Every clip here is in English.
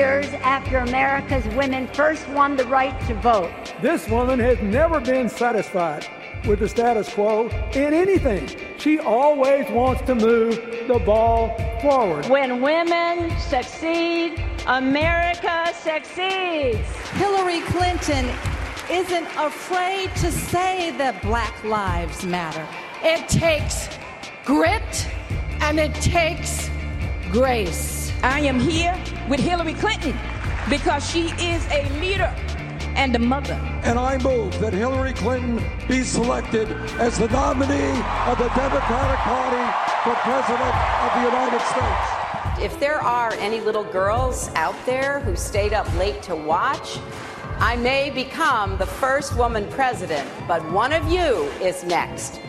years after America's women first won the right to vote. This woman has never been satisfied with the status quo in anything. She always wants to move the ball forward. When women succeed, America succeeds. Hillary Clinton isn't afraid to say that Black lives matter. It takes grit and it takes grace. I am here with Hillary Clinton because she is a leader and a mother. And I move that Hillary Clinton be selected as the nominee of the Democratic Party for President of the United States. If there are any little girls out there who stayed up late to watch, I may become the first woman president, but one of you is next.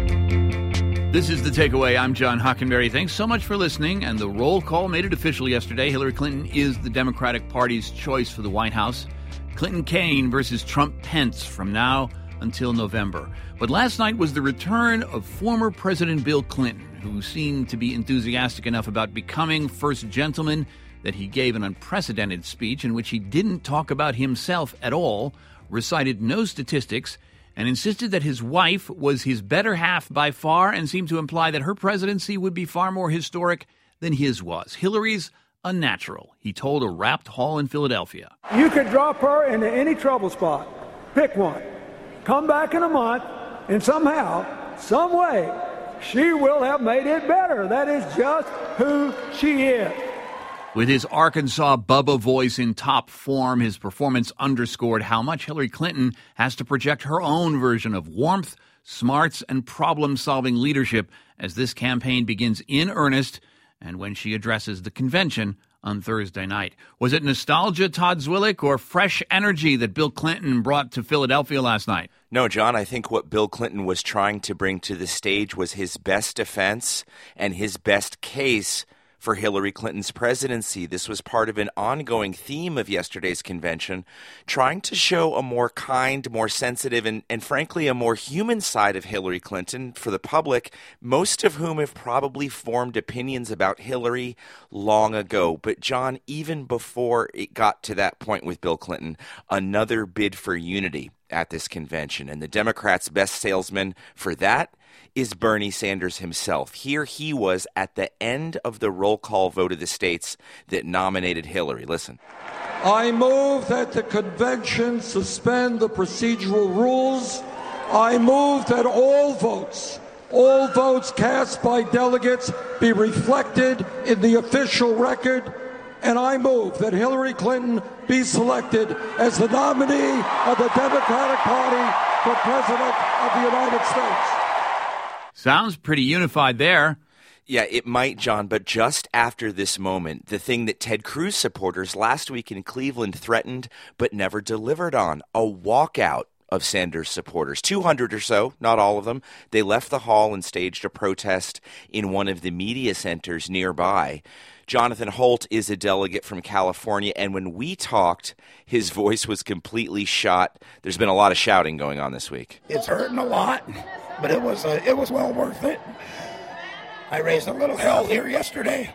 This is The Takeaway. I'm John Hockenberry. Thanks so much for listening. And the roll call made it official yesterday. Hillary Clinton is the Democratic Party's choice for the White House. Clinton-Kaine versus Trump-Pence from now until November. But last night was the return of former President Bill Clinton, who seemed to be enthusiastic enough about becoming first gentleman that he gave an unprecedented speech in which he didn't talk about himself at all, recited no statistics, and insisted that his wife was his better half by far and seemed to imply that her presidency would be far more historic than his was. Hillary's a natural, he told a wrapped hall in Philadelphia. You could drop her into any trouble spot. Pick one. Come back in a month, and somehow, some way, she will have made it better. That is just who she is. With his Arkansas Bubba voice in top form, his performance underscored how much Hillary Clinton has to project her own version of warmth, smarts, and problem-solving leadership as this campaign begins in earnest and when she addresses the convention on Thursday night. Was it nostalgia, Todd Zwillich, or fresh energy that Bill Clinton brought to Philadelphia last night? No, John, I think what Bill Clinton was trying to bring to the stage was his best defense and his best case for Hillary Clinton's presidency. This was part of an ongoing theme of yesterday's convention, trying to show a more kind, more sensitive, and frankly, a more human side of Hillary Clinton for the public, most of whom have probably formed opinions about Hillary long ago. But John, even before it got to that point with Bill Clinton, another bid for unity at this convention. And the Democrats' best salesman for that is Bernie Sanders himself. Here he was at the end of the roll call vote of the states that nominated Hillary. Listen. I move that the convention suspend the procedural rules. I move that all votes cast by delegates be reflected in the official record. And I move that Hillary Clinton be selected as the nominee of the Democratic Party for President of the United States. Sounds pretty unified there. Yeah, it might, John, but just after this moment, the thing that Ted Cruz supporters last week in Cleveland threatened but never delivered on, a walkout of Sanders supporters. 200 or so, not all of them. They left the hall and staged a protest in one of the media centers nearby. Jonathan Holt is a delegate from California, and when we talked, his voice was completely shot. There's been a lot of shouting going on this week. It's hurting a lot, but it was well worth it. I raised a little hell here yesterday.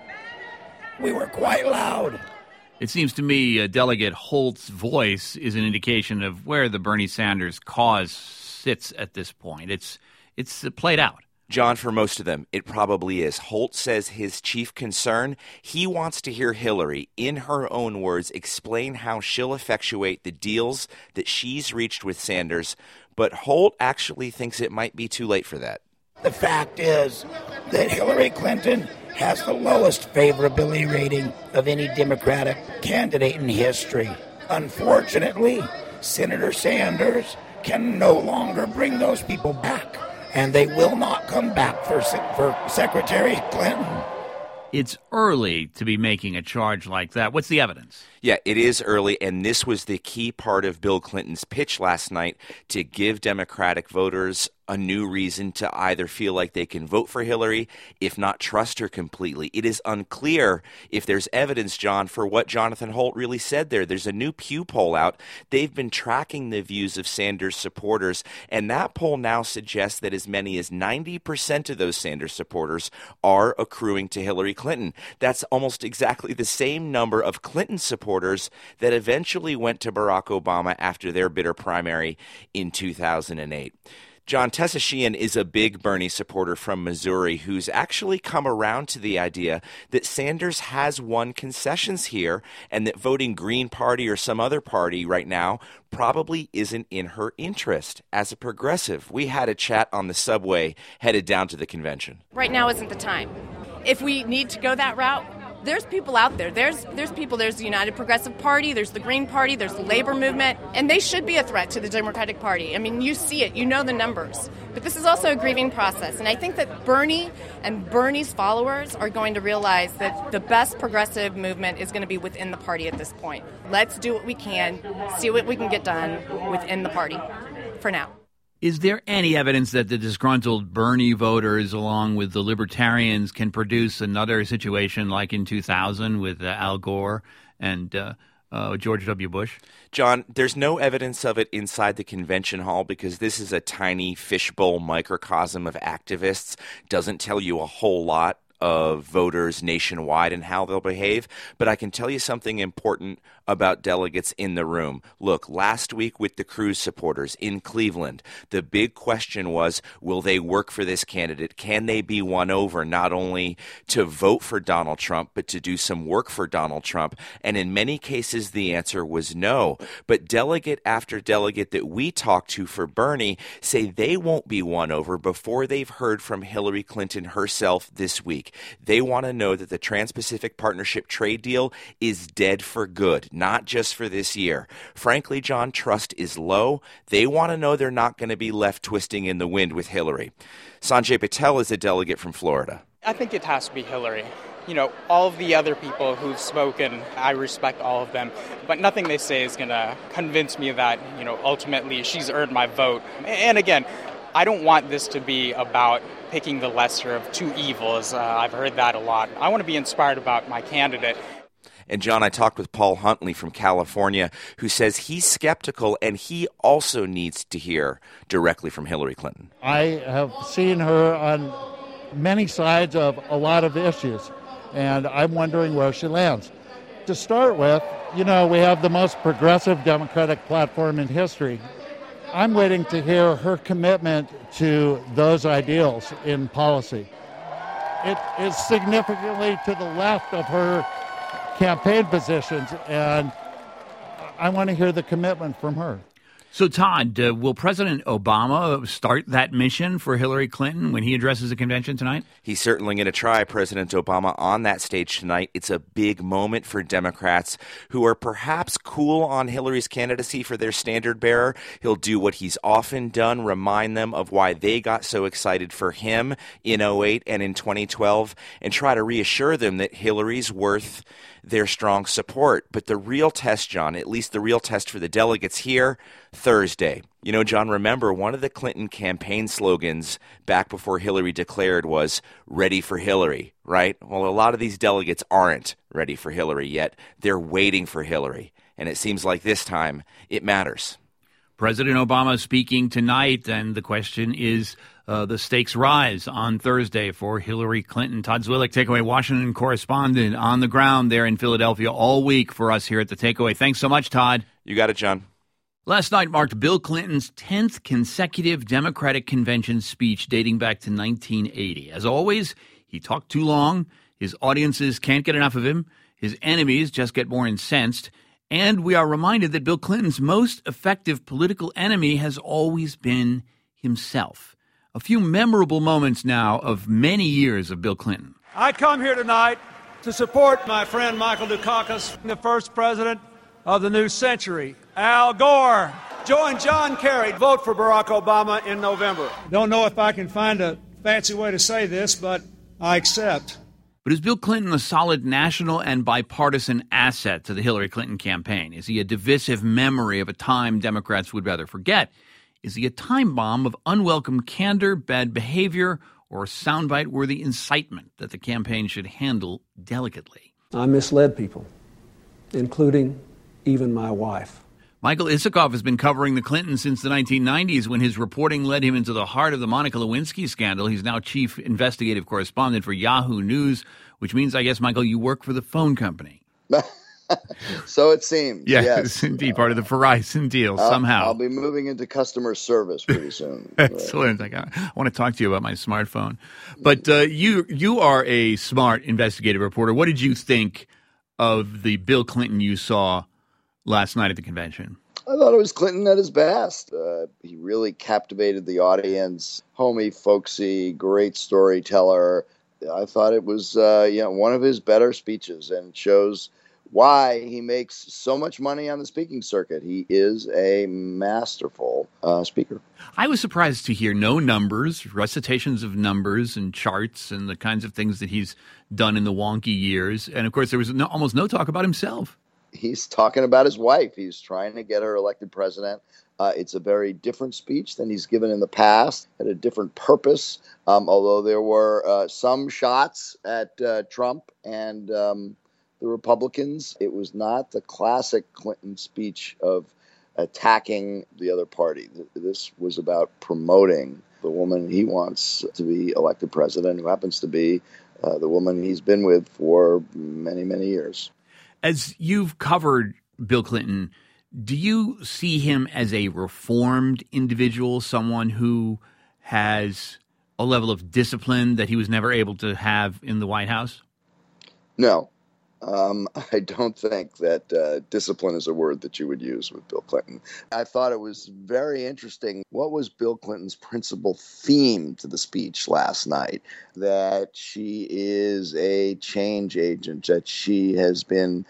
We were quite loud. It seems to me Delegate Holt's voice is an indication of where the Bernie Sanders cause sits at this point. It's played out. John, for most of them, it probably is. Holt says his chief concern, he wants to hear Hillary, in her own words, explain how she'll effectuate the deals that she's reached with Sanders. But Holt actually thinks it might be too late for that. The fact is that Hillary Clinton has the lowest favorability rating of any Democratic candidate in history. Unfortunately, Senator Sanders can no longer bring those people back. And they will not come back for Secretary Clinton. It's early to be making a charge like that. What's the evidence? Yeah, it is early, and this was the key part of Bill Clinton's pitch last night to give Democratic voters a new reason to either feel like they can vote for Hillary, if not trust her completely. It is unclear if there's evidence, John, for what Jonathan Holt really said there. There's a new Pew poll out. They've been tracking the views of Sanders supporters, and that poll now suggests that as many as 90% of those Sanders supporters are accruing to Hillary Clinton. That's almost exactly the same number of Clinton supporters that eventually went to Barack Obama after their bitter primary in 2008. John, Tessa Sheehan is a big Bernie supporter from Missouri who's actually come around to the idea that Sanders has won concessions here and that voting Green Party or some other party right now probably isn't in her interest as a progressive. We had a chat on the subway headed down to the convention. Right now isn't the time. If we need to go that route, there's people out there. There's people. There's the United Progressive Party. There's the Green Party. There's the Labor Movement. And they should be a threat to the Democratic Party. I mean, you see it. You know the numbers. But this is also a grieving process. And I think that Bernie and Bernie's followers are going to realize that the best progressive movement is going to be within the party at this point. Let's do what we can, see what we can get done within the party for now. Is there any evidence that the disgruntled Bernie voters, along with the libertarians, can produce another situation like in 2000 with Al Gore and George W. Bush? John, there's no evidence of it inside the convention hall because this is a tiny fishbowl microcosm of activists. Doesn't tell you a whole lot of voters nationwide and how they'll behave. But I can tell you something important about delegates in the room. Look, last week with the Cruz supporters in Cleveland, the big question was, will they work for this candidate? Can they be won over not only to vote for Donald Trump, but to do some work for Donald Trump? And in many cases, the answer was no. But delegate after delegate that we talked to for Bernie say they won't be won over before they've heard from Hillary Clinton herself this week. They want to know that the Trans-Pacific Partnership trade deal is dead for good, not just for this year. Frankly, John, trust is low. They want to know they're not going to be left twisting in the wind with Hillary. Sanjay Patel is a delegate from Florida. I think it has to be Hillary. You know, all of the other people who've spoken, I respect all of them, but nothing they say is going to convince me that, you know, ultimately she's earned my vote. And again, I don't want this to be about picking the lesser of two evils. I've heard that a lot. I want to be inspired about my candidate. And John, I talked with Paul Huntley from California, who says he's skeptical and he also needs to hear directly from Hillary Clinton. I have seen her on many sides of a lot of issues, and I'm wondering where she lands. To start with, you know, we have the most progressive Democratic platform in history. I'm waiting to hear her commitment to those ideals in policy. It is significantly to the left of her campaign positions, and I want to hear the commitment from her. So, Todd, will President Obama start that mission for Hillary Clinton when he addresses the convention tonight? He's certainly going to try, President Obama, on that stage tonight. It's a big moment for Democrats who are perhaps cool on Hillary's candidacy for their standard bearer. He'll do what he's often done, remind them of why they got so excited for him in 2008 and in 2012, and try to reassure them that Hillary's worth their strong support. But the real test, John, at least the real test for the delegates here, Thursday. You know, John, remember one of the Clinton campaign slogans back before Hillary declared was "Ready for Hillary," right? Well, a lot of these delegates aren't ready for Hillary yet. They're waiting for Hillary. And it seems like this time it matters. President Obama speaking tonight, and the question is, the stakes rise on Thursday for Hillary Clinton. Todd Zwillich, Takeaway Washington correspondent on the ground there in Philadelphia all week for us here at the Takeaway. Thanks so much, Todd. You got it, John. Last night marked Bill Clinton's 10th consecutive Democratic convention speech dating back to 1980. As always, he talked too long. His audiences can't get enough of him. His enemies just get more incensed. And we are reminded that Bill Clinton's most effective political enemy has always been himself. A few memorable moments now of many years of Bill Clinton. I come here tonight to support my friend Michael Dukakis, the first president of the new century. Al Gore, join John Kerry, vote for Barack Obama in November. Don't know if I can find a fancy way to say this, but I accept. But is Bill Clinton a solid national and bipartisan asset to the Hillary Clinton campaign? Is he a divisive memory of a time Democrats would rather forget? Is he a time bomb of unwelcome candor, bad behavior, or soundbite-worthy incitement that the campaign should handle delicately? I misled people, including even my wife. Michael Isikoff has been covering the Clintons since the 1990s when his reporting led him into the heart of the Monica Lewinsky scandal. He's now chief investigative correspondent for Yahoo News, which means, I guess, Michael, you work for the phone company. So it seems. Yes, indeed, part of the Verizon deal somehow. I'll be moving into customer service pretty soon. Excellent. I want to talk to you about my smartphone. But you are a smart investigative reporter. What did you think of the Bill Clinton you saw last night at the convention? I thought it was Clinton at his best. He really captivated the audience. Homey, folksy, great storyteller. I thought it was one of his better speeches, and shows why he makes so much money on the speaking circuit. He is a masterful speaker. I was surprised to hear no numbers, recitations of numbers and charts and the kinds of things that he's done in the wonky years. And, of course, there was almost no talk about himself. He's talking about his wife. He's trying to get her elected president. It's a very different speech than he's given in the past, had a different purpose, although there were some shots at Trump and the Republicans. It was not the classic Clinton speech of attacking the other party. This was about promoting the woman he wants to be elected president, who happens to be the woman he's been with for many, many years. As you've covered Bill Clinton, do you see him as a reformed individual, someone who has a level of discipline that he was never able to have in the White House? No. I don't think that discipline is a word that you would use with Bill Clinton. I thought it was very interesting. What was Bill Clinton's principal theme to the speech last night? That she is a change agent, that she has been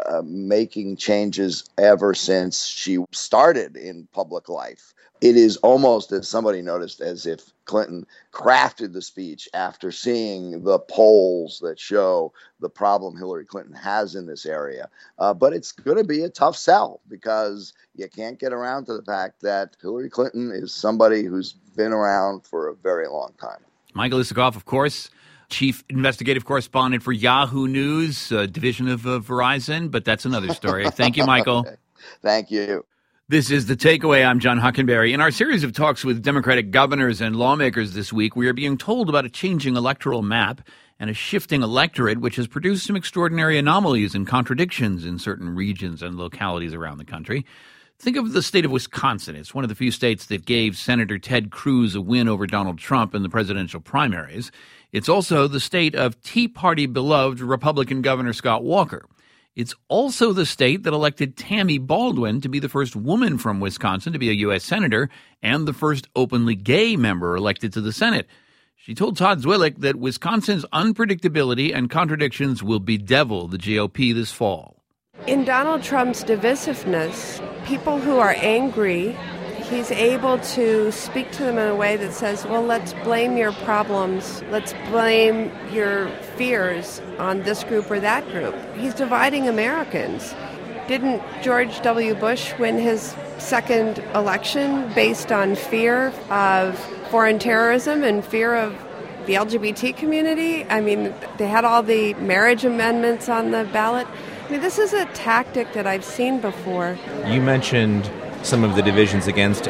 making changes ever since she started in public life. It is almost, as somebody noticed, as if Clinton crafted the speech after seeing the polls that show the problem Hillary Clinton has in this area. But it's going to be a tough sell, because you can't get around to the fact that Hillary Clinton is somebody who's been around for a very long time. Michael Isikoff, of course, chief investigative correspondent for Yahoo News, division of Verizon, but that's another story. Thank you, Michael. Thank you. This is The Takeaway. I'm John Hockenberry. In our series of talks with Democratic governors and lawmakers this week, we are being told about a changing electoral map and a shifting electorate, which has produced some extraordinary anomalies and contradictions in certain regions and localities around the country. Think of the state of Wisconsin. It's one of the few states that gave Senator Ted Cruz a win over Donald Trump in the presidential primaries. It's also the state of Tea Party beloved Republican Governor Scott Walker. It's also the state that elected Tammy Baldwin to be the first woman from Wisconsin to be a U.S. senator and the first openly gay member elected to the Senate. She told Todd Zwillich that Wisconsin's unpredictability and contradictions will bedevil the GOP this fall. In Donald Trump's divisiveness, people who are angry, he's able to speak to them in a way that says, well, let's blame your problems, let's blame your fears on this group or that group. He's dividing Americans. Didn't George W. Bush win his second election based on fear of foreign terrorism and fear of the LGBT community? I mean, they had all the marriage amendments on the ballot. I mean, this is a tactic that I've seen before. You mentioned some of the divisions against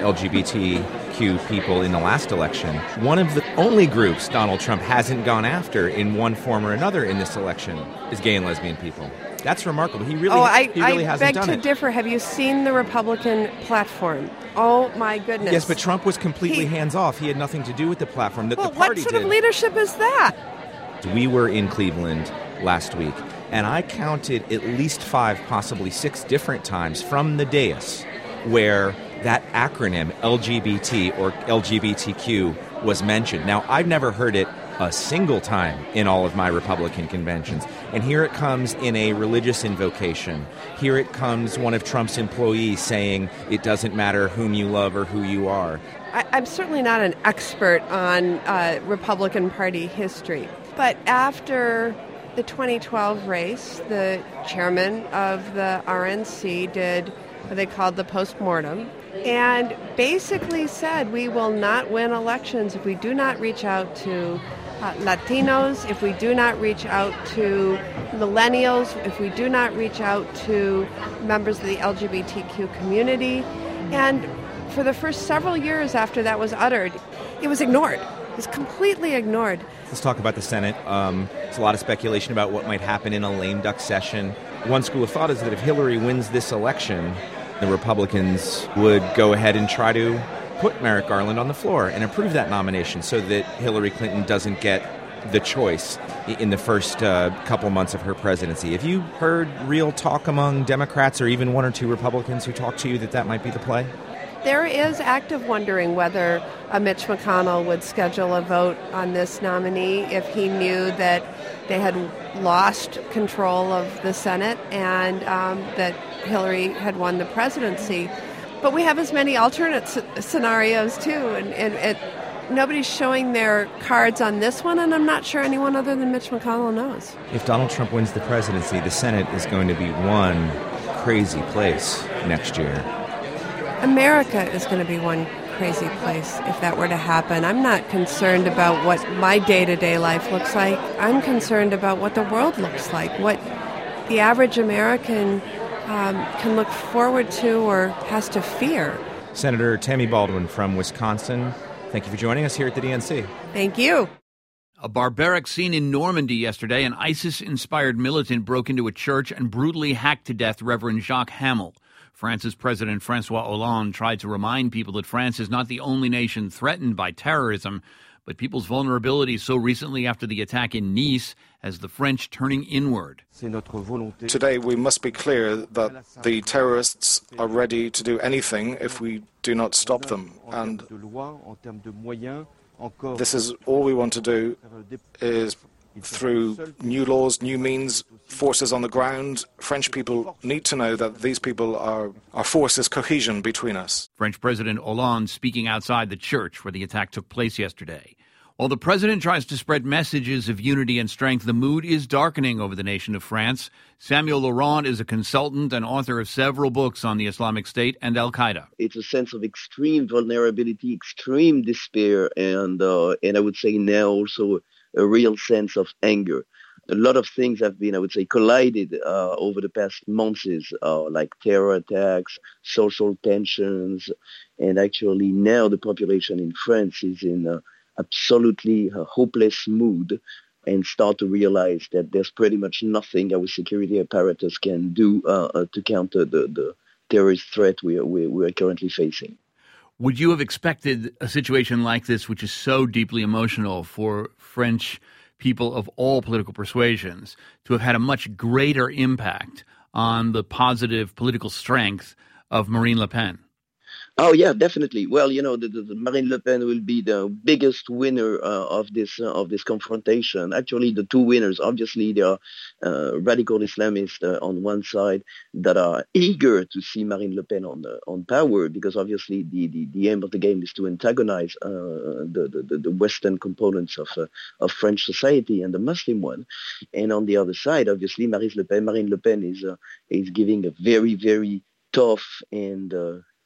LGBTQ people in the last election. One of the only groups Donald Trump hasn't gone after in one form or another in this election is gay and lesbian people. That's remarkable. He really hasn't done it. I beg to differ. Have you seen the Republican platform? Oh, my goodness. Yes, but Trump was completely hands-off. He had nothing to do with the platform. The party what sort of leadership is that? We were in Cleveland last week, and I counted at least 5, possibly 6 different times from the dais where that acronym LGBT or LGBTQ was mentioned. Now, I've never heard it a single time in all of my Republican conventions. And here it comes in a religious invocation. Here it comes one of Trump's employees saying it doesn't matter whom you love or who you are. I'm certainly not an expert on Republican Party history. But after the 2012 race, the chairman of the RNC did what they called the postmortem. and basically said we will not win elections if we do not reach out to Latinos, if we do not reach out to millennials, if we do not reach out to members of the LGBTQ community. And for the first several years after that was uttered, it was ignored. It was completely ignored. Let's talk about the Senate. There's a lot of speculation about what might happen in a lame duck session. One school of thought is that if Hillary wins this election, the Republicans would go ahead and try to put Merrick Garland on the floor and approve that nomination so that Hillary Clinton doesn't get the choice in the first couple months of her presidency. Have you heard real talk among Democrats or even one or two Republicans who talk to you that might be the play? There is active wondering whether Mitch McConnell would schedule a vote on this nominee if he knew that they had lost control of the Senate and that Hillary had won the presidency. But we have as many alternate scenarios, too, and nobody's showing their cards on this one, and I'm not sure anyone other than Mitch McConnell knows. If Donald Trump wins the presidency, the Senate is going to be one crazy place next year. America is going to be one crazy place if that were to happen. I'm not concerned about what my day-to-day life looks like. I'm concerned about what the world looks like, what the average American can look forward to or has to fear. Senator Tammy Baldwin from Wisconsin, thank you for joining us here at the DNC. Thank you. A barbaric scene in Normandy yesterday. An ISIS-inspired militant broke into a church and brutally hacked to death Reverend Jacques Hamel. France's President François Hollande tried to remind people that France is not the only nation threatened by terrorism, but people's vulnerability so recently after the attack in Nice has the French turning inward. Today we must be clear that the terrorists are ready to do anything if we do not stop them. And this is all we want to do is through new laws, new means, forces on the ground. French people need to know that these people are forces cohesion between us. French President Hollande speaking outside the church where the attack took place yesterday. While the president tries to spread messages of unity and strength, the mood is darkening over the nation of France. Samuel Laurent is a consultant and author of several books on the Islamic State and al-Qaeda. It's a sense of extreme vulnerability, extreme despair, and I would say now also a real sense of anger. A lot of things have been, I would say, collided over the past months, like terror attacks, social tensions, and actually now the population in France is in absolutely hopeless mood and start to realize that there's pretty much nothing our security apparatus can do to counter the terrorist threat we are currently facing. Would you have expected a situation like this, which is so deeply emotional for French people of all political persuasions, to have had a much greater impact on the positive political strength of Marine Le Pen? Oh, yeah, definitely. Well, the Marine Le Pen will be the biggest winner of this confrontation. Actually, the two winners, obviously, they are radical Islamists on one side that are eager to see Marine Le Pen on power, because obviously the aim of the game is to antagonize the Western components of French society and the Muslim one. And on the other side, obviously, Marine Le Pen is giving a very, very tough and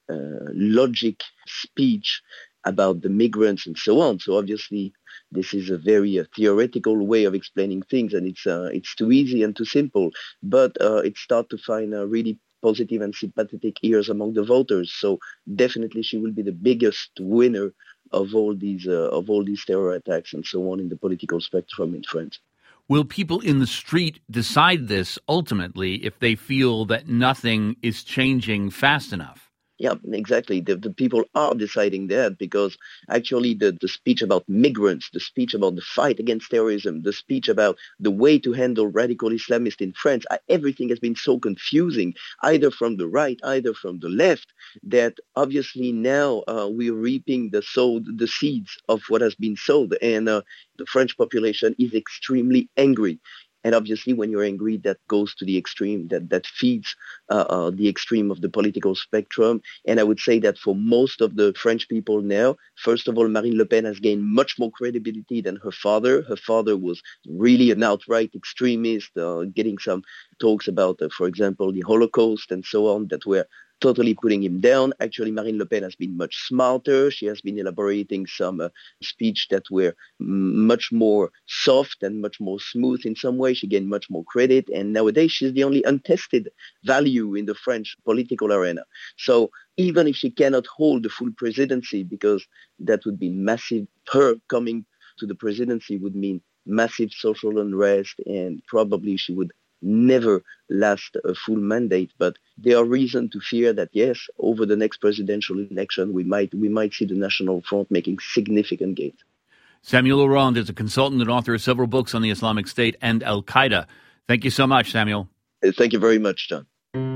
logic speech about the migrants and so on. So obviously, this is a very theoretical way of explaining things, and it's too easy and too simple. But it starts to find really positive and sympathetic ears among the voters. So definitely, she will be the biggest winner of all these terror attacks and so on in the political spectrum in France. Will people in the street decide this ultimately if they feel that nothing is changing fast enough? Yeah, exactly. The people are deciding that because actually the speech about migrants, the speech about the fight against terrorism, the speech about the way to handle radical Islamists in France, everything has been so confusing, either from the right, either from the left, that obviously now we're reaping the seeds of what has been sowed. And the French population is extremely angry. And obviously, when you're angry, that goes to the extreme, that feeds the extreme of the political spectrum. And I would say that for most of the French people now, first of all, Marine Le Pen has gained much more credibility than her father. Her father was really an outright extremist, getting some talks about, for example, the Holocaust and so on that were totally putting him down. Actually, Marine Le Pen has been much smarter. She has been elaborating some speech that were much more soft and much more smooth in some way. She gained much more credit. And nowadays, she's the only untested value in the French political arena. So even if she cannot hold the full presidency, because that would be massive, her coming to the presidency would mean massive social unrest, and probably she would never last a full mandate. But there are reasons to fear that, yes, over the next presidential election, we might see the National Front making significant gains. Samuel Laurent is a consultant and author of several books on the Islamic State and Al-Qaeda. Thank you so much, Samuel. Thank you very much, John.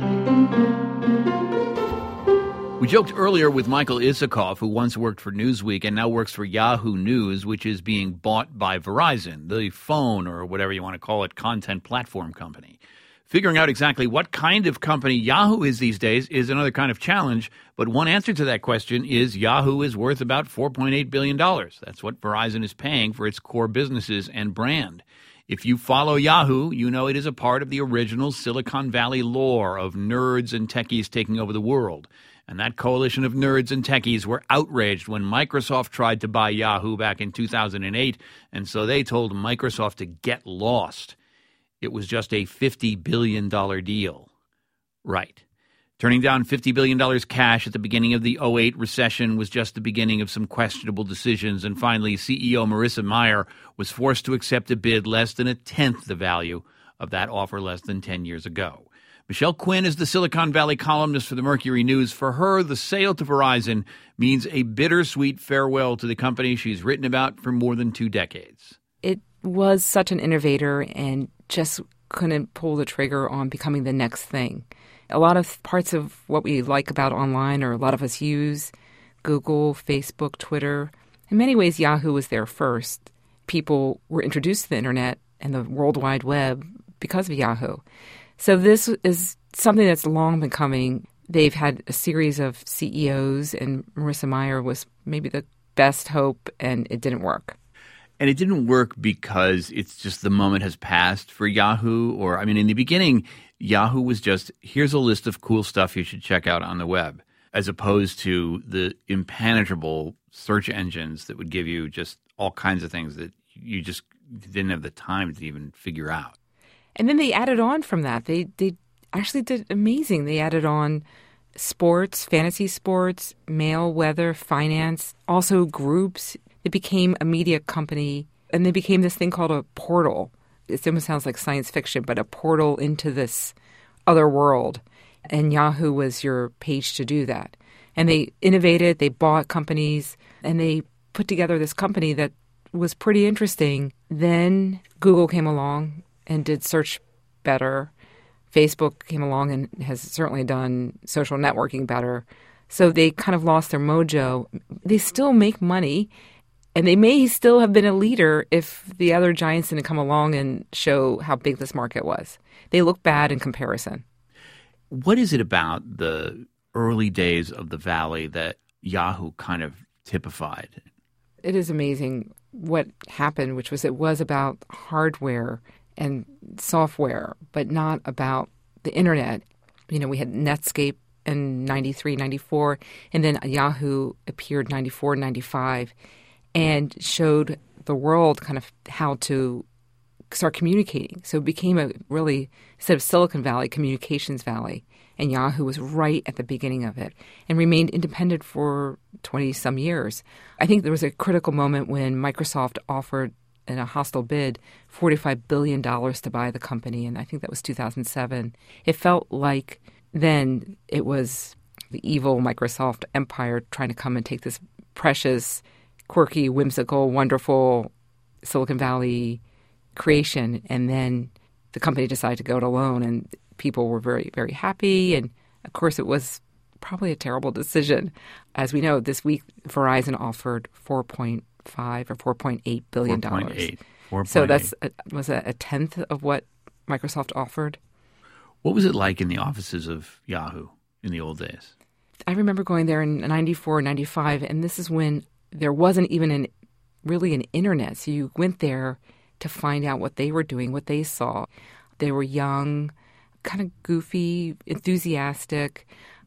We joked earlier with Michael Isikoff, who once worked for Newsweek and now works for Yahoo News, which is being bought by Verizon, the phone or whatever you want to call it, content platform company. Figuring out exactly what kind of company Yahoo is these days is another kind of challenge, but one answer to that question is Yahoo is worth about $4.8 billion. That's what Verizon is paying for its core businesses and brand. If you follow Yahoo, you know it is a part of the original Silicon Valley lore of nerds and techies taking over the world. And that coalition of nerds and techies were outraged when Microsoft tried to buy Yahoo back in 2008, and so they told Microsoft to get lost. It was just a $50 billion deal. Right. Turning down $50 billion cash at the beginning of the 2008 recession was just the beginning of some questionable decisions, and finally CEO Marissa Mayer was forced to accept a bid less than a tenth the value of that offer less than 10 years ago. Michelle Quinn is the Silicon Valley columnist for the Mercury News. For her, the sale to Verizon means a bittersweet farewell to the company she's written about for more than 2 decades. It was such an innovator and just couldn't pull the trigger on becoming the next thing. A lot of parts of what we like about online, or a lot of us use, Google, Facebook, Twitter. In many ways, Yahoo was there first. People were introduced to the internet and the World Wide Web because of Yahoo. So this is something that's long been coming. They've had a series of CEOs, and Marissa Mayer was maybe the best hope, and it didn't work. And it didn't work because it's just the moment has passed for Yahoo? Or, I mean, in the beginning, Yahoo was just, here's a list of cool stuff you should check out on the web, as opposed to the impenetrable search engines that would give you just all kinds of things that you just didn't have the time to even figure out. And then they added on from that. They actually did amazing. They added on sports, fantasy sports, mail, weather, finance, also groups. It became a media company, and they became this thing called a portal. It almost sounds like science fiction, but a portal into this other world. And Yahoo was your page to do that. And they innovated, they bought companies, and they put together this company that was pretty interesting. Then Google came along and did search better. Facebook came along and has certainly done social networking better. So they kind of lost their mojo. They still make money, and they may still have been a leader if the other giants didn't come along and show how big this market was. They look bad in comparison. What is it about the early days of the Valley that Yahoo kind of typified? It is amazing what happened, which was it was about hardware and software, but not about the internet. You know, we had Netscape in 93, 94, and then Yahoo appeared 94, 95, and showed the world kind of how to start communicating. So it became a really, instead of Silicon Valley, Communications Valley, and Yahoo was right at the beginning of it and remained independent for 20-some years. I think there was a critical moment when Microsoft offered in a hostile bid, $45 billion to buy the company, and I think that was 2007. It felt like then it was the evil Microsoft empire trying to come and take this precious, quirky, whimsical, wonderful Silicon Valley creation, and then the company decided to go it alone, and people were very, very happy, and of course it was probably a terrible decision. As we know, this week Verizon offered $4.5 or $4.8 billion. 4.8. So that's was a tenth of what Microsoft offered. What was it like in the offices of Yahoo in the old days? I remember going there in 94, 95, and this is when there wasn't even really an internet. So you went there to find out what they were doing, what they saw. They were young, kind of goofy, enthusiastic,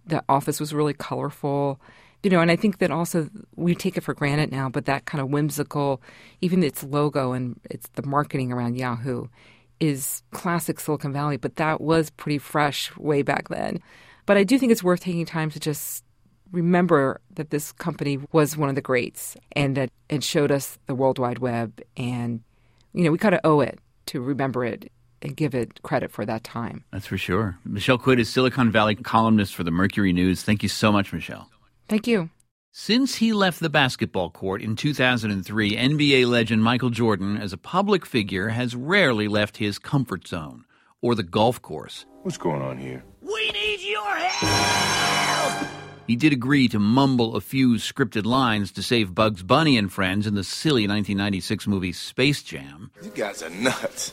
The office was really colorful. And I think that also we take it for granted now, but that kind of whimsical, even its logo and it's the marketing around Yahoo is classic Silicon Valley, but that was pretty fresh way back then. But I do think it's worth taking time to just remember that this company was one of the greats and that it showed us the World Wide Web. And, we kind of owe it to remember it and give it credit for that time. That's for sure. Michelle Quidd is Silicon Valley columnist for the Mercury News. Thank you so much, Michelle. Thank you. Since he left the basketball court in 2003, NBA legend Michael Jordan, as a public figure, has rarely left his comfort zone or the golf course. What's going on here? We need your help! He did agree to mumble a few scripted lines to save Bugs Bunny and friends in the silly 1996 movie Space Jam. You guys are nuts.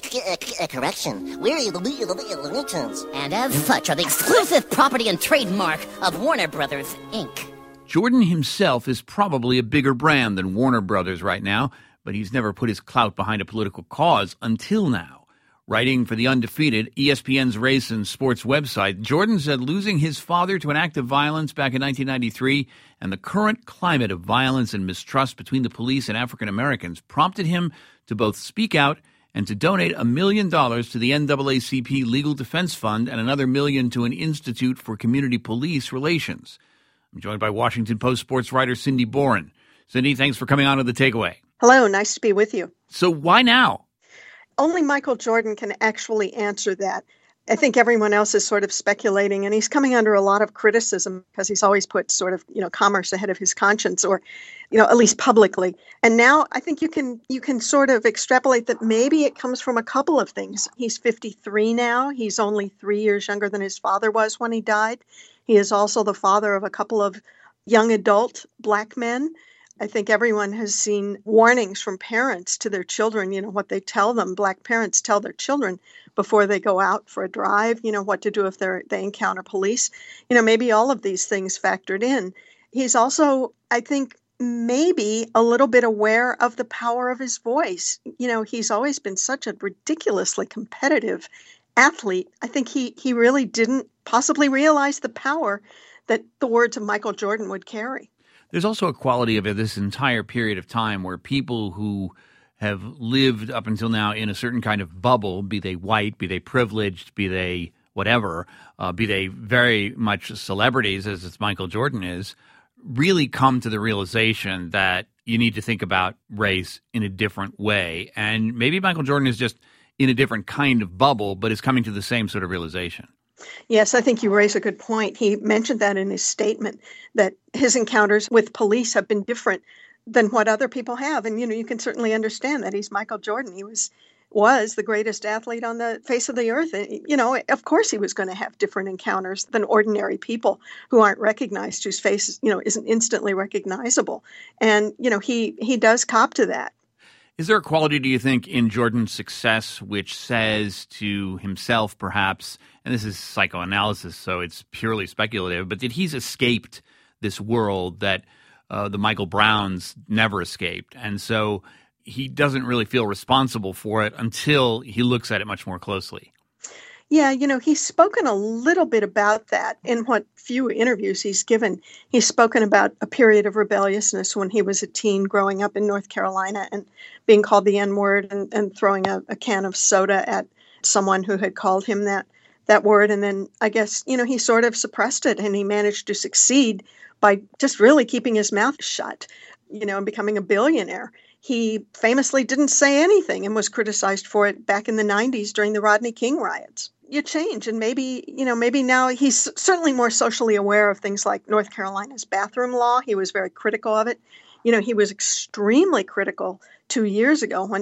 Correction. We're the Looney Tunes. And as such are the exclusive property and trademark of Warner Brothers, Inc. Jordan himself is probably a bigger brand than Warner Brothers right now, but he's never put his clout behind a political cause until now. Writing for The Undefeated, ESPN's race and sports website, Jordan said losing his father to an act of violence back in 1993 and the current climate of violence and mistrust between the police and African Americans prompted him to both speak out and to donate $1 million to the NAACP Legal Defense Fund and another $1 million to an Institute for Community Police Relations. I'm joined by Washington Post sports writer Cindy Boren. Cindy, thanks for coming on to The Takeaway. Hello, nice to be with you. So why now? Only Michael Jordan can actually answer that. I think everyone else is sort of speculating, and he's coming under a lot of criticism because he's always put sort of, commerce ahead of his conscience, or, at least publicly. And now I think you can sort of extrapolate that maybe it comes from a couple of things. He's 53 now. He's only 3 years younger than his father was when he died. He is also the father of a couple of young adult black men. I think everyone has seen warnings from parents to their children, what they tell them. Black parents tell their children before they go out for a drive, what to do if they encounter police. Maybe all of these things factored in. He's also, I think, maybe a little bit aware of the power of his voice. He's always been such a ridiculously competitive athlete. I think he really didn't possibly realize the power that the words of Michael Jordan would carry. There's also a quality of this entire period of time where people who have lived up until now in a certain kind of bubble, be they white, be they privileged, be they whatever, be they very much celebrities, as Michael Jordan is, really come to the realization that you need to think about race in a different way. And maybe Michael Jordan is just in a different kind of bubble, but is coming to the same sort of realization. Yes, I think you raise a good point. He mentioned that in his statement, that his encounters with police have been different than what other people have. And, you can certainly understand that. He's Michael Jordan. He was the greatest athlete on the face of the earth. And, of course he was going to have different encounters than ordinary people who aren't recognized, whose face, isn't instantly recognizable. And, he does cop to that. Is there a quality, do you think, in Jordan's success which says to himself, perhaps, and this is psychoanalysis, so it's purely speculative, but that he's escaped this world that the Michael Browns never escaped, and so he doesn't really feel responsible for it until he looks at it much more closely? Yeah, he's spoken a little bit about that in what few interviews he's given. He's spoken about a period of rebelliousness when he was a teen growing up in North Carolina and being called the N-word and throwing a can of soda at someone who had called him that word. And then I guess, he sort of suppressed it, and he managed to succeed by just really keeping his mouth shut, and becoming a billionaire. He famously didn't say anything and was criticized for it back in the 90s during the Rodney King riots. You change, and maybe now he's certainly more socially aware of things like North Carolina's bathroom law. He was very critical of it. He was extremely critical 2 years ago when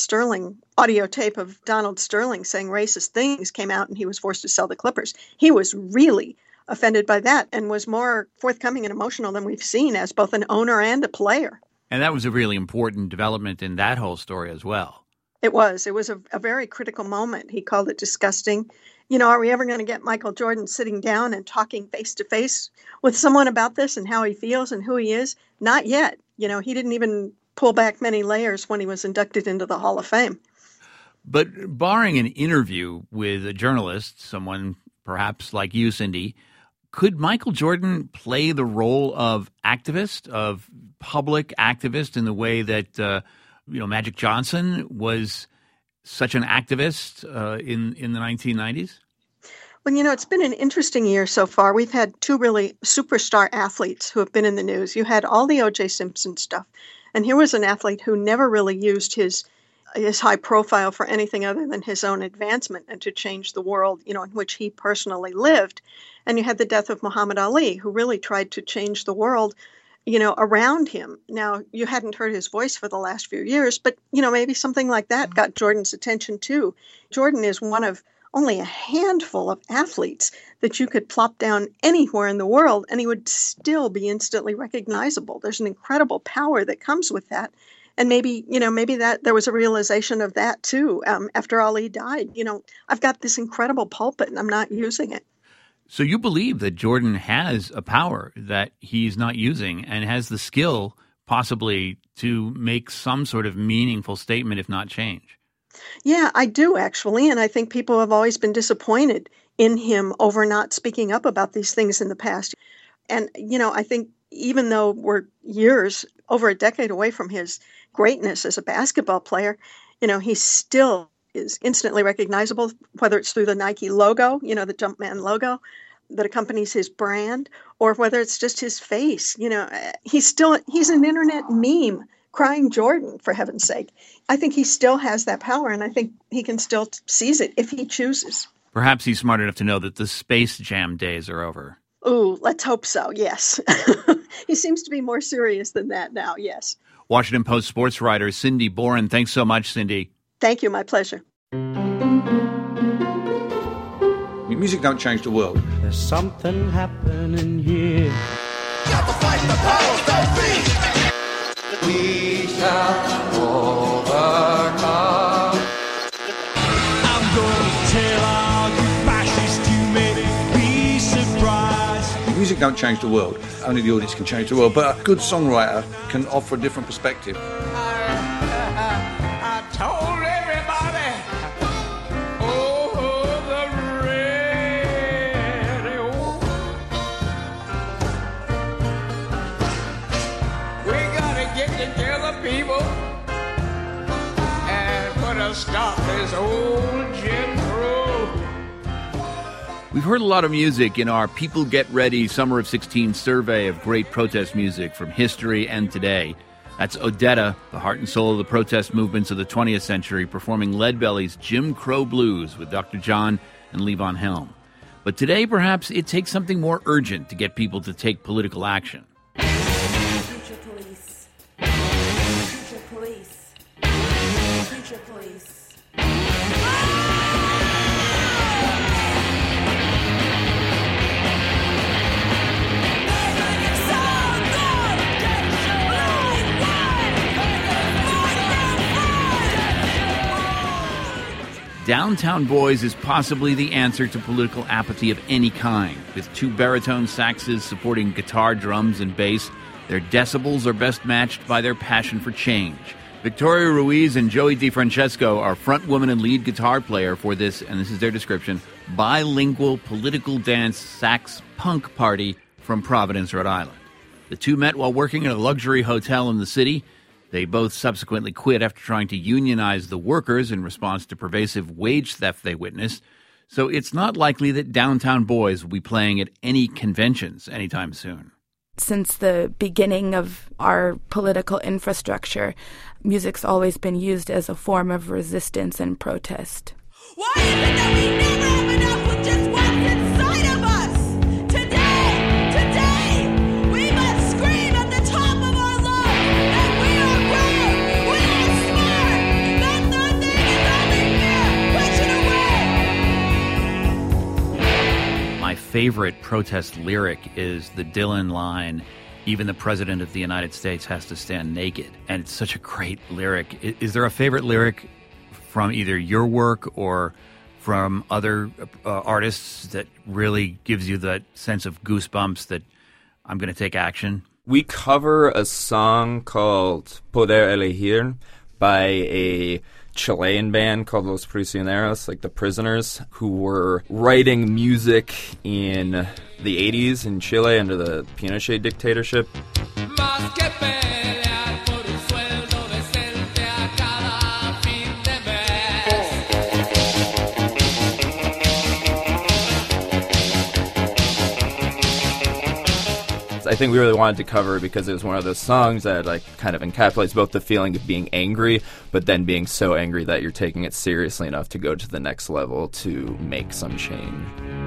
audio tape of Donald Sterling saying racist things came out and he was forced to sell the Clippers. He was really offended by that and was more forthcoming and emotional than we've seen as both an owner and a player. And that was a really important development in that whole story as well. It was a very critical moment. He called it disgusting. Are we ever going to get Michael Jordan sitting down and talking face to face with someone about this and how he feels and who he is? Not yet. He didn't even pull back many layers when he was inducted into the Hall of Fame. But barring an interview with a journalist, someone perhaps like you, Cindy, Could Michael Jordan play the role of activist, of public activist, in the way that Magic Johnson was such an activist in the 1990s? Well, it's been an interesting year so far. We've had two really superstar athletes who have been in the news. You had all the O.J. Simpson stuff, and here was an athlete who never really used his high profile for anything other than his own advancement and to change the world, in which he personally lived. And you had the death of Muhammad Ali, who really tried to change the world, around him. Now, you hadn't heard his voice for the last few years, but, maybe something like that got Jordan's attention too. Jordan is one of only a handful of athletes that you could plop down anywhere in the world and he would still be instantly recognizable. There's an incredible power that comes with that. And maybe that there was a realization of that too after Ali died. I've got this incredible pulpit and I'm not using it. So you believe that Jordan has a power that he's not using and has the skill possibly to make some sort of meaningful statement, if not change? Yeah, I do actually. And I think people have always been disappointed in him over not speaking up about these things in the past. And, I think even though we're years, over a decade away from his greatness as a basketball player, he still is instantly recognizable, whether it's through the Nike logo, the Jumpman logo that accompanies his brand, or whether it's just his face. He's an internet meme, crying Jordan, for heaven's sake. I think he still has that power, and I think he can still seize it if he chooses. Perhaps he's smart enough to know that the Space Jam days are over. Ooh, let's hope so, yes. He seems to be more serious than that now, yes. Washington Post sports writer Cindy Boren. Thanks so much, Cindy. Thank you, my pleasure. Music don't change the world. There's something happening here. Got to fight the powers that be. We shall overcome. I'm going to tell all you fascists you may be surprised. Music don't change the world. Only the audience can change the world. But a good songwriter can offer a different perspective. I told everybody over the radio. We gotta get together, people, and put a stop to this old Jim Crow. We've heard a lot of music in our People Get Ready Summer of 16 survey of great protest music from history and today. That's Odetta, the heart and soul of the protest movements of the 20th century, performing Leadbelly's Jim Crow Blues with Dr. John and Levon Helm. But today, perhaps, it takes something more urgent to get people to take political action. Future police. Future police. Future police. Downtown Boys is possibly the answer to political apathy of any kind. With two baritone saxes supporting guitar, drums, and bass, their decibels are best matched by their passion for change. Victoria Ruiz and Joey DeFrancesco are frontwoman and lead guitar player for this, and this is their description, bilingual political dance sax punk party from Providence, Rhode Island. The two met while working at a luxury hotel in the city. They both subsequently quit after trying to unionize the workers in response to pervasive wage theft they witnessed. So it's not likely that Downtown Boys will be playing at any conventions anytime soon. Since the beginning of our political infrastructure, music's always been used as a form of resistance and protest. Why is it that we never have enough with just what's inside of us? Today, we must scream at the top of our lungs that we are brave, we are smart, that nothing is over here. Push it away. My favorite protest lyric is the Dylan line, "Even the President of the United States has to stand naked." And it's such a great lyric. Is there a favorite lyric from either your work or from other artists that really gives you that sense of goosebumps that I'm going to take action? We cover a song called Poder Elegir by a Chilean band called Los Prisioneros, like the Prisoners, who were writing music in the 80s in Chile under the Pinochet dictatorship. I think we really wanted to cover it because it was one of those songs that like kind of encapsulates both the feeling of being angry, but then being so angry that you're taking it seriously enough to go to the next level to make some change.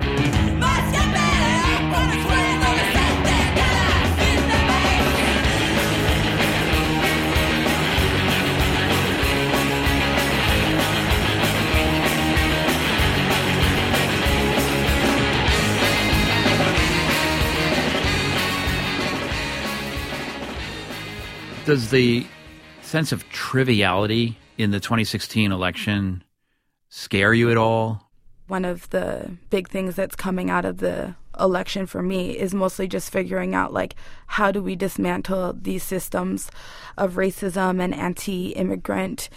Does the sense of triviality in the 2016 election scare you at all? One of the big things that's coming out of the election for me is mostly just figuring out, like, how do we dismantle these systems of racism and anti-immigrant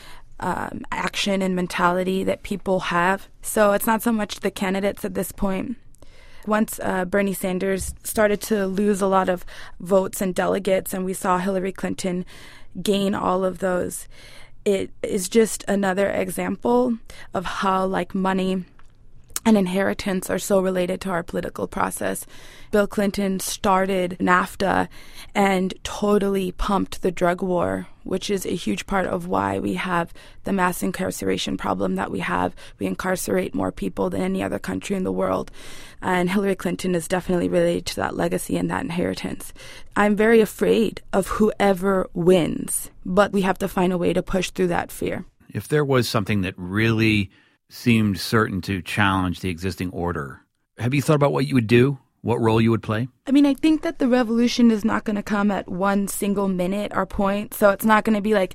action and mentality that people have. So it's not so much the candidates at this point. Once Bernie Sanders started to lose a lot of votes and delegates, and we saw Hillary Clinton gain all of those, it is just another example of how, like, money and inheritance are so related to our political process. Bill Clinton started NAFTA and totally pumped the drug war, which is a huge part of why we have the mass incarceration problem that we have. We incarcerate more people than any other country in the world. And Hillary Clinton is definitely related to that legacy and that inheritance. I'm very afraid of whoever wins, but we have to find a way to push through that fear. If there was something that really seemed certain to challenge the existing order, have you thought about what you would do? What role you would play? I mean, I think that the revolution is not going to come at one single minute or point. So it's not going to be like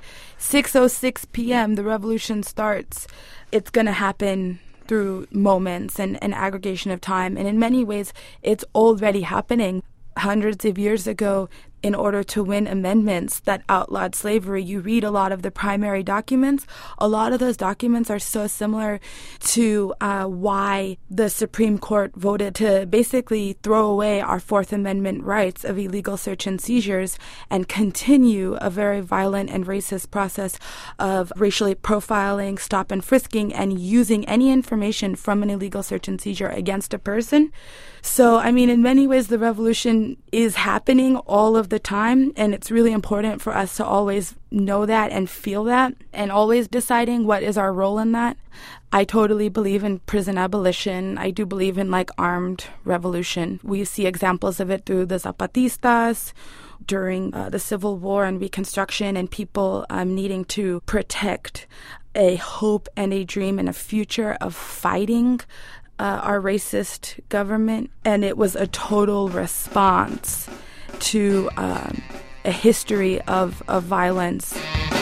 6:06 p.m. the revolution starts. It's going to happen through moments and an aggregation of time. And in many ways, it's already happening. Hundreds of years ago, in order to win amendments that outlawed slavery, you read a lot of the primary documents. A lot of those documents are so similar to why the Supreme Court voted to basically throw away our Fourth Amendment rights of illegal search and seizures and continue a very violent and racist process of racially profiling, stop and frisking, and using any information from an illegal search and seizure against a person. So, I mean, in many ways, the revolution is happening all of the time, and it's really important for us to always know that and feel that, and always deciding what is our role in that. I totally believe in prison abolition. I do believe in, like, armed revolution. We see examples of it through the Zapatistas, during the Civil War and Reconstruction, and people needing to protect a hope and a dream and a future of fighting our racist government. And it was a total response to a history of violence.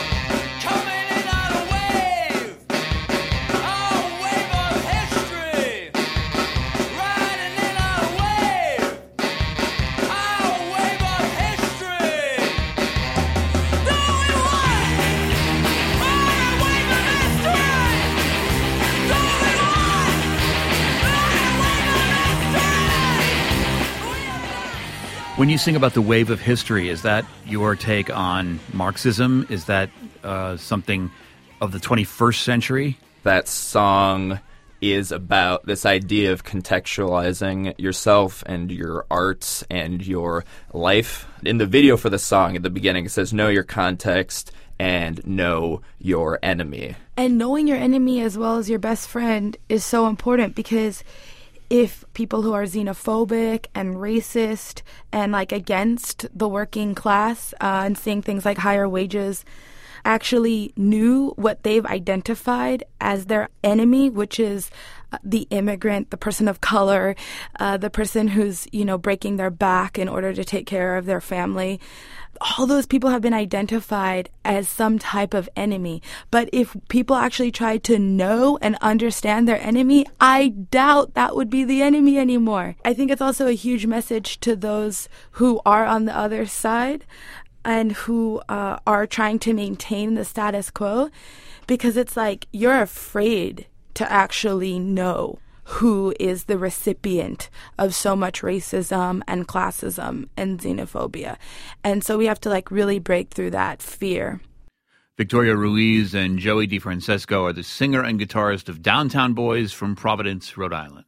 When you sing about the wave of history, is that your take on Marxism? Is that something of the 21st century? That song is about this idea of contextualizing yourself and your arts and your life. In the video for the song, at the beginning, it says, know your context and know your enemy. And knowing your enemy as well as your best friend is so important, because if people who are xenophobic and racist and, like, against the working class and seeing things like higher wages actually knew what they've identified as their enemy, which is the immigrant, the person of color, the person who's, breaking their back in order to take care of their family, all those people have been identified as some type of enemy. But if people actually tried to know and understand their enemy, I doubt that would be the enemy anymore. I think it's also a huge message to those who are on the other side and who are trying to maintain the status quo, because it's like you're afraid to actually know who is the recipient of so much racism and classism and xenophobia. And so we have to like really break through that fear. Victoria Ruiz and Joey DeFrancesco are the singer and guitarist of Downtown Boys from Providence, Rhode Island.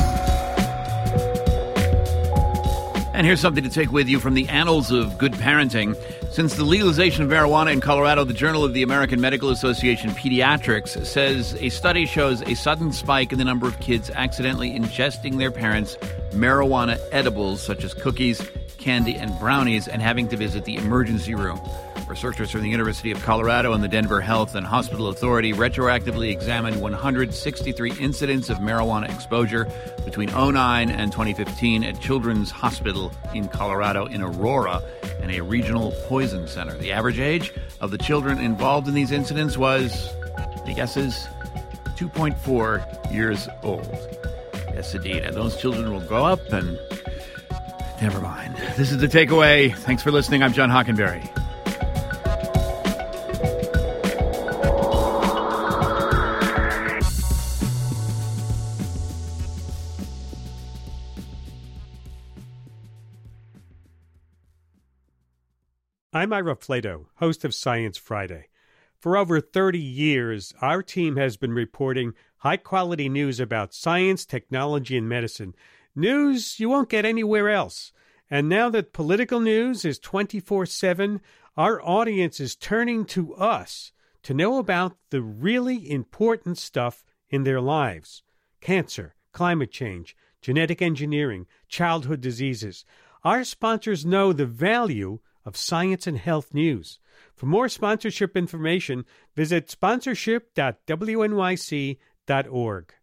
And here's something to take with you from the annals of good parenting. Since the legalization of marijuana in Colorado, the Journal of the American Medical Association Pediatrics says a study shows a sudden spike in the number of kids accidentally ingesting their parents' marijuana edibles, such as cookies, candy, and brownies, and having to visit the emergency room. Researchers from the University of Colorado and the Denver Health and Hospital Authority retroactively examined 163 incidents of marijuana exposure between 2009 and 2015 at Children's Hospital in Colorado in Aurora and a regional poison center. The average age of the children involved in these incidents was, the guess is, 2.4 years old. Yes, indeed. And those children will grow up and never mind. This is The Takeaway. Thanks for listening. I'm John Hockenberry. I'm Ira Flato, host of Science Friday. For over 30 years, our team has been reporting high-quality news about science, technology, and medicine. News you won't get anywhere else. And now that political news is 24/7, our audience is turning to us to know about the really important stuff in their lives. Cancer, climate change, genetic engineering, childhood diseases. Our sponsors know the value of science and health news. For more sponsorship information, visit sponsorship.wnyc.org.